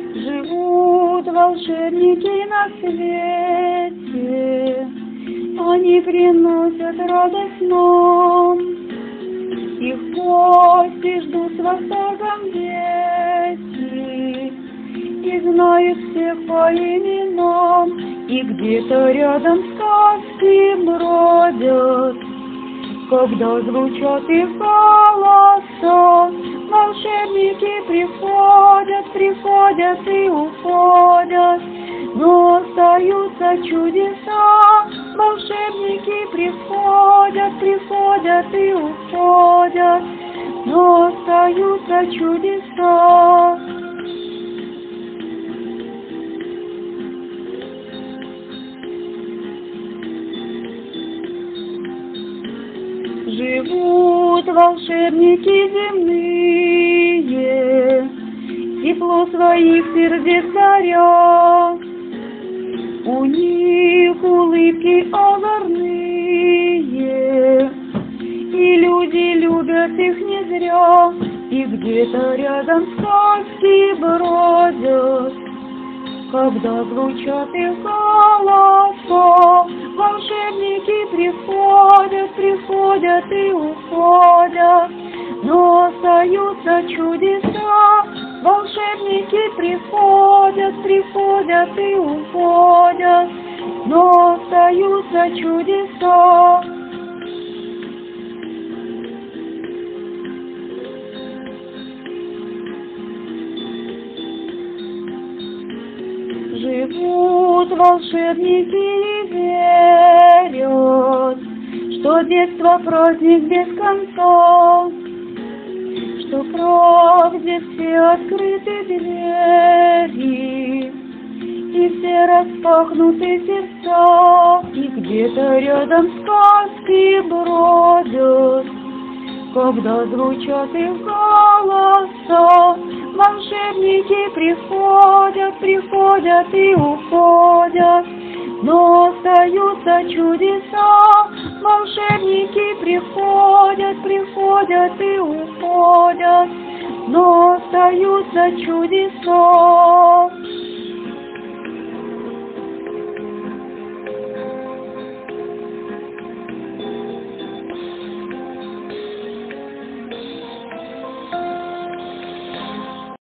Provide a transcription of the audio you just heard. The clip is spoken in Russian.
Живут волшебники на свете, они приносят радость нам. Их гости ждут с восторгом дети, и знают всех по именам, и где-то рядом сказки бродят. Когда звучат их голоса, волшебники приходят и уходят, но остаются чудеса. Волшебники приходят и уходят, но остаются чудеса. Живут волшебники земные, тепло своих сердец даря. У них улыбки озорные, и люди любят их не зря, и где-то рядом сказки бродят. Когда звучат их голоса, волшебники приходят и уходят, но остаются чудеса. Волшебники приходят и уходят, но остаются чудеса. Живут волшебники и верят, что детство праздник без конца, что правде все открыты двери, и все распахнуты сердца, и где-то рядом сказки бродят. Когда звучат их голоса, волшебники приходят и уходят, но остаются чудеса. Волшебники приходят и уходят, но остаются чудеса.